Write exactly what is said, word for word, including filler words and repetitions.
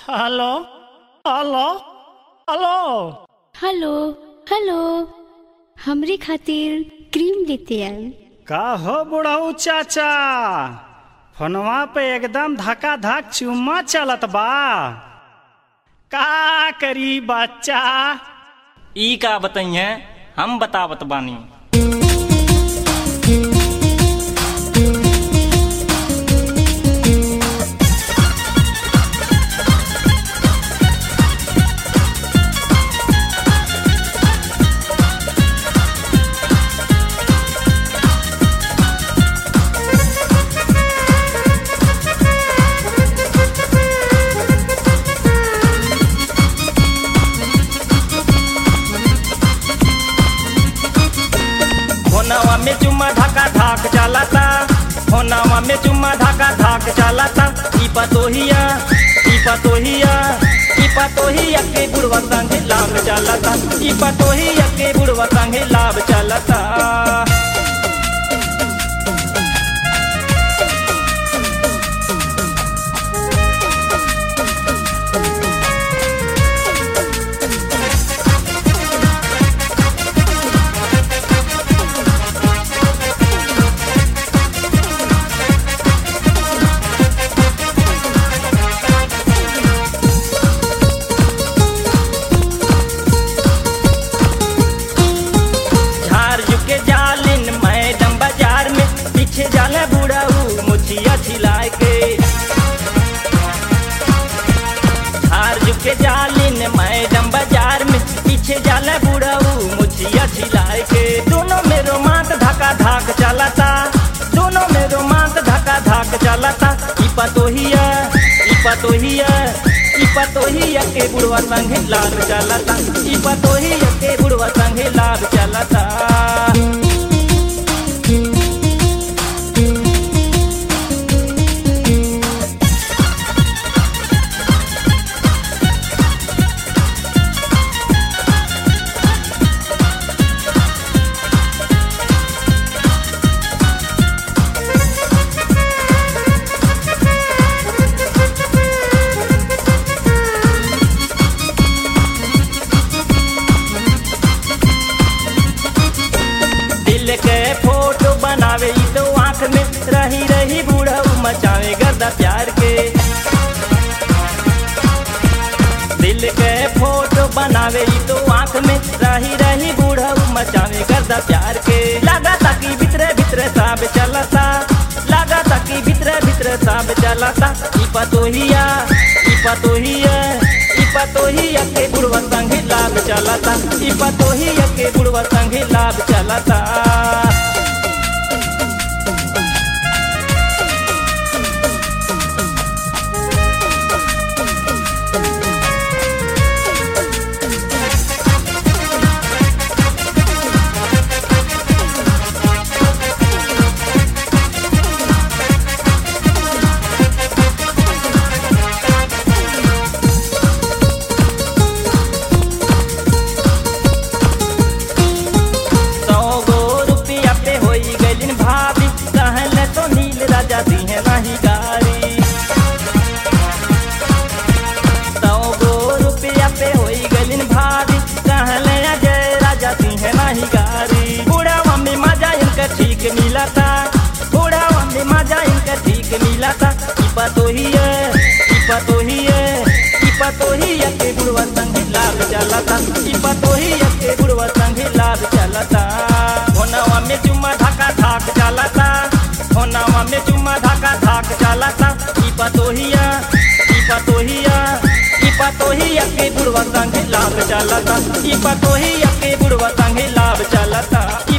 Hello hello hello hello hello हमरे खातिर cream लेते आए। का हो बुढ़ऊ चाचा, फोनवा पे एकदम धका धक चुम्मा चलत बा। का करी बच्चा? ई का बताइए, हम बतावत बानी। होनावा में चुम्मा धाका धाक चलाता, होनावा में चुम्मा धाका धाक चलाता। ई पतोहिया ई पतोहिया ई पतोहिया के बुढ़वा संगे लाभ चलाता, ई पतोहिया के बुढ़वा संगे लाभ चलाता। पीछे जाला बुढ़ाऊ मुछिया छिलाए के, हार झुके जालिन मैडम बाजार में। पीछे जाला बुढ़ाऊ मुछिया छिलाए के। दोनों में रोमांस धका धाक चलाता, दोनों में रोमांस धका धाक चलाता। ई पतोहिया ई पतोहिया ई पतोहिया के बुढ़वा संगे लाभ चलाता, ई पतोहिया के बुढ़वा संगे लाभ चलाता। के फोटो बनावे ई तो आँख में रही रही बुढ़ऊ मचावे गर्दा प्यार के। दिल के फोटो बनावे ई तो आँख में रही रही बुढ़ऊ मचावे गर्दा प्यार के। लगा ताकि भीतरे भीतरे साब चलता, लगा ताकि भीतरे भीतरे साब चलता। ई पतोहिया ई पतोहिया ई पतोहिया के बुढ़वा संगे लाभ चलता, ई पतोहिया के बुढ़वा संगे लाभ चलता। भाभी कहले तो नील राजा दी है नहीं गारी, सौ गो रुपया पे हो गलिन भाभी कहले अजय राजा दी है नहीं गारी। बूढ़ा मम्मी मजा इनका ठीक मिला था, बूढ़ा मम्मी मजा इनका ठीक मिला था। ई पतोहिया ई पतोहिया ई पतोहिया के बुढ़वा संगे लाभ चलाता, ई पतोहिया के बुढ़वा संगे लाभ चलाता। होनावा में चुम्मा धाका धाक चलाता, होनावा में चुम्मा धाका धाक चलाता। ई पतोहिया ई पतोहिया ई पतोहिया के बुढ़वा संगे लाभ चलाता, ई पतोहिया के बुढ़वा संगे लाभ चलाता।